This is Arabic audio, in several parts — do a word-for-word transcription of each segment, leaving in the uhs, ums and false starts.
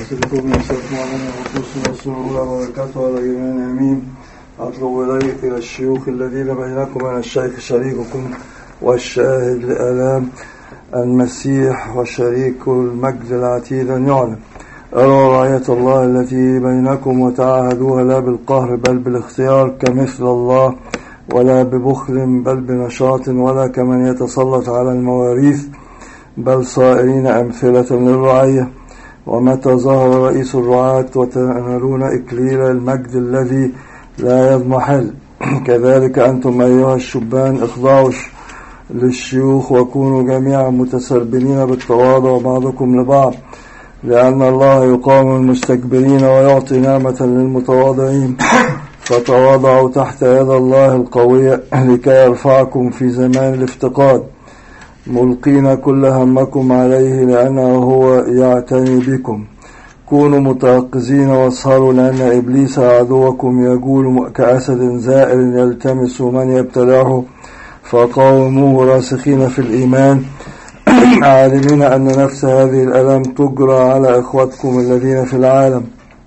أسألكم من سلطة معنا وقوس رسول وبركاته على جميع أمين. أطلب إليك إلى الشيوخ الذين بينكم أن الشيخ شريككم والشاهد لآلام المسيح وشريك المجد العتيد أن يعلم أروا رعية الله التي بينكم وتعاهدوها لا بالقهر بل بالاختيار كمثل الله، ولا ببخل بل بنشاط، ولا كمن يتسلط على المواريث بل صائرين أمثلة للرعية. ومتى ظهر رئيس الرعاة وتنالون إكليل المجد الذي لا يضمحل، كذلك أنتم أيها الشبان اخضعوا للشيوخ وكونوا جميعا متسربلين بالتواضع بعضكم لبعض، لأن الله يقام المستكبرين ويعطي نعمة للمتواضعين. فتواضعوا تحت يد الله القوية لكي يرفعكم في زمان الافتقاد، ملقين كل همكم عليه لأنه هو يعتني بكم. كونوا متيقظين واسهروا، لأن إبليس عدوكم يجول كأسد زائر يلتمس من يبتلعه، فقاوموه راسخين في الإيمان، عالمين أن نفس هذه الألام تجرى على إخوتكم الذين في العالم.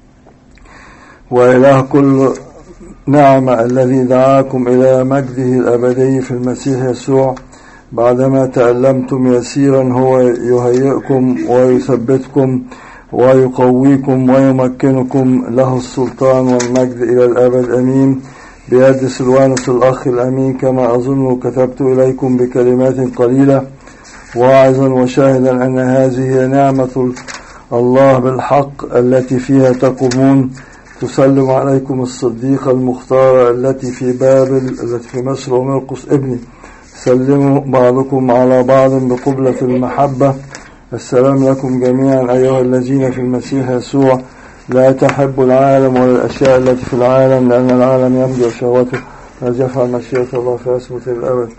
وإله كل نعمة الذي دعاكم إلى مجده الأبدي في المسيح يسوع بعدما تألمتم يسيرا هو يهيئكم ويثبتكم ويقويكم ويمكنكم، له السلطان والمجد إلى الأبد أمين. بيد سلوانس الأخ الأمين، كما أظن كتبت إليكم بكلمات قليلة واعظا وشاهدا أن هذه هي نعمة الله بالحق التي فيها تقومون. تسلم عليكم الصديقة المختارة التي في بابل التي في مصر ومرقس ابني. سلموا بعضكم على بعض بقبلة المحبة. السلام لكم جميعا أيها الذين في المسيح يسوع. لا تحبوا العالم ولا الأشياء التي في العالم، لأن العالم يمضي شهوته، الذي يفعل مشيئة الله فيثبت إلى الأبد.